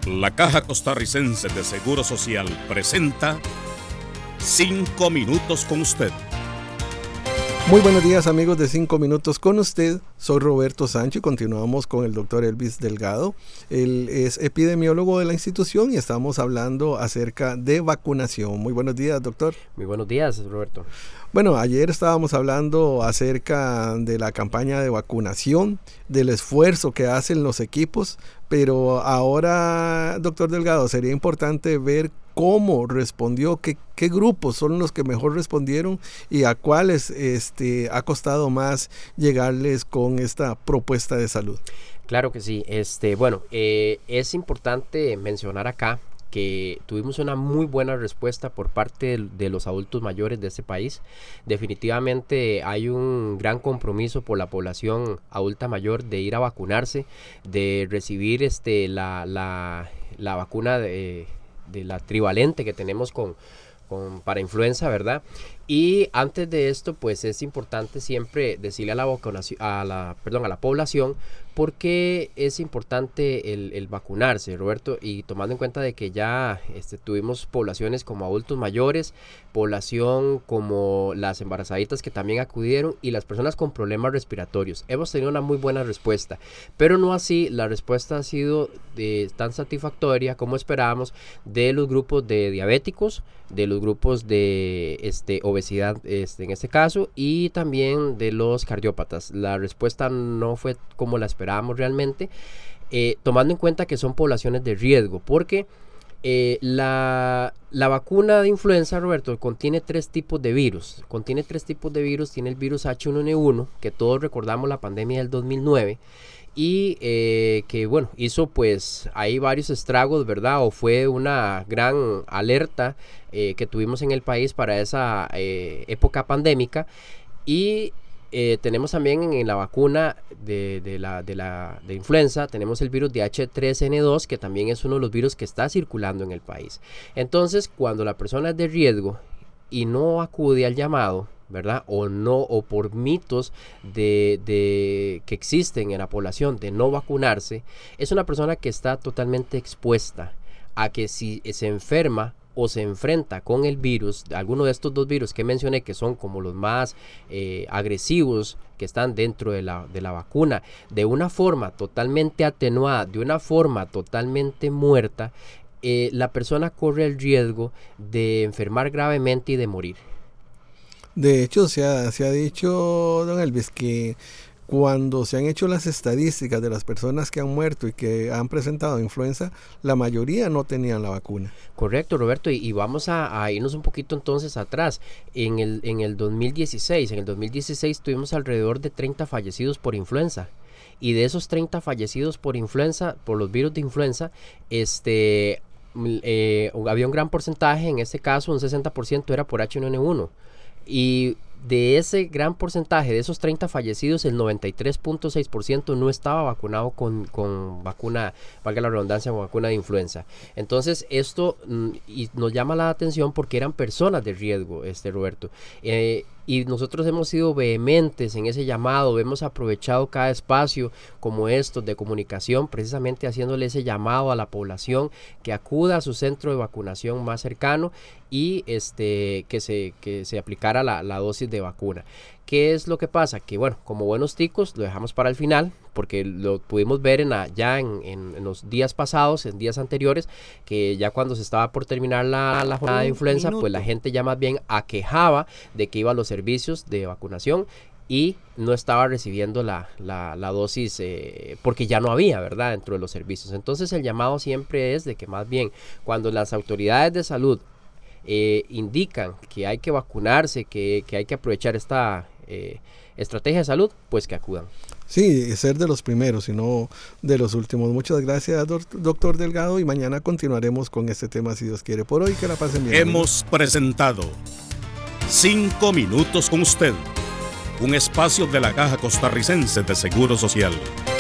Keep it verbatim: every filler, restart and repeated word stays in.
La Caja Costarricense de Seguro Social presenta Cinco Minutos con Usted. Muy buenos días, amigos de Cinco Minutos con Usted. Soy Roberto Sancho y continuamos con el doctor Elvis Delgado. Él es epidemiólogo de la institución y estamos hablando acerca de vacunación. Muy buenos días, doctor. Muy buenos días, Roberto. Bueno, ayer estábamos hablando acerca de la campaña de vacunación, del esfuerzo que hacen los equipos, pero ahora, doctor Delgado, sería importante ver cómo respondió, qué, qué grupos son los que mejor respondieron y a cuáles este, ha costado más llegarles con esta propuesta de salud. Claro que sí. Este, bueno, eh, es importante mencionar acá que tuvimos una muy buena respuesta por parte de, de los adultos mayores de este país. Definitivamente hay un gran compromiso por la población adulta mayor de ir a vacunarse, de recibir este, la, la, la vacuna de, de la trivalente que tenemos con, con, para influenza, ¿verdad? Y antes de esto, pues es importante siempre decirle a la, vacunación, a la, perdón, a la población por qué es importante el, el vacunarse, Roberto, y tomando en cuenta de que ya este, tuvimos poblaciones como adultos mayores, población como las embarazaditas que también acudieron y las personas con problemas respiratorios. Hemos tenido una muy buena respuesta, pero no así la respuesta ha sido de, tan satisfactoria como esperábamos de los grupos de diabéticos, de los grupos de este, obesidad este, en este caso y también de los cardiópatas. La respuesta no fue como la esperábamos realmente, eh, tomando en cuenta que son poblaciones de riesgo, porque eh, la, la vacuna de influenza, Roberto, contiene tres tipos de virus, contiene tres tipos de virus, tiene el virus H uno N uno, que todos recordamos la pandemia del dos mil nueve, y eh, que bueno, hizo pues ahí varios estragos, ¿verdad? O fue una gran alerta eh, que tuvimos en el país para esa eh, época pandémica. Y eh, tenemos también en, en la vacuna de, de, la, de la de influenza, tenemos el virus de H tres N dos, que también es uno de los virus que está circulando en el país. Entonces, cuando la persona es de riesgo y no acude al llamado, ¿verdad? O no, o por mitos de, de que existen en la población de no vacunarse, es una persona que está totalmente expuesta a que si se enferma o se enfrenta con el virus, alguno de estos dos virus que mencioné, que son como los más eh, agresivos que están dentro de la, de la vacuna, de una forma totalmente atenuada, de una forma totalmente muerta, eh, la persona corre el riesgo de enfermar gravemente y de morir. De hecho, se ha, se ha dicho, don Elvis, que cuando se han hecho las estadísticas de las personas que han muerto y que han presentado influenza, la mayoría no tenían la vacuna. Correcto, Roberto, y, y vamos a, a irnos un poquito entonces atrás. En el, en el dos mil dieciséis, en el dos mil dieciséis tuvimos alrededor de treinta fallecidos por influenza. Y de esos treinta fallecidos por influenza, por los virus de influenza, este, eh, había un gran porcentaje, en este caso un sesenta por ciento era por H uno N uno. Y de ese gran porcentaje, de esos treinta fallecidos, el noventa y tres punto seis por ciento no estaba vacunado con, con vacuna, valga la redundancia, con vacuna de influenza. Entonces esto mm, y nos llama la atención porque eran personas de riesgo, este Roberto. Eh, y nosotros hemos sido vehementes en ese llamado, hemos aprovechado cada espacio como estos de comunicación, precisamente haciéndole ese llamado a la población que acuda a su centro de vacunación más cercano y este que se, que se aplicara la, la dosis de vacuna. ¿Qué es lo que pasa? Que bueno, como buenos ticos lo dejamos para el final, porque lo pudimos ver en la, ya en, en, en los días pasados, en días anteriores, que ya cuando se estaba por terminar la, la jornada de influenza, minuto. Pues la gente ya más bien aquejaba de que iba a los servicios de vacunación y no estaba recibiendo la, la, la dosis eh, porque ya no había, ¿verdad?, dentro de los servicios. Entonces el llamado siempre es de que más bien cuando las autoridades de salud Eh, indican que hay que vacunarse, que, que hay que aprovechar esta eh, estrategia de salud, pues que acudan. Sí, ser de los primeros y no de los últimos. Muchas gracias, doctor Delgado, y mañana continuaremos con este tema si Dios quiere. Por hoy, que la pasen bien. Hemos presentado Cinco Minutos con Usted, un espacio de la Caja Costarricense de Seguro Social.